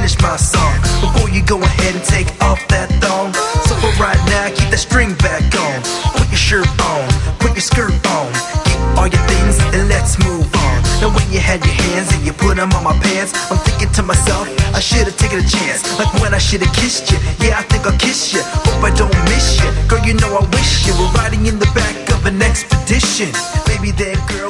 finish my song before you go ahead and take off that thong. So for right now, keep that string back on. Put your shirt on, put your skirt on. Get all your things and let's move on. Now when you had your hands and you put them on my pants, I'm thinking to myself, I should've taken a chance. Like when I should've kissed you, yeah, I think I'll kiss you. Hope I don't miss you, girl, you know I wish you were riding in the back of an expedition. Maybe that girl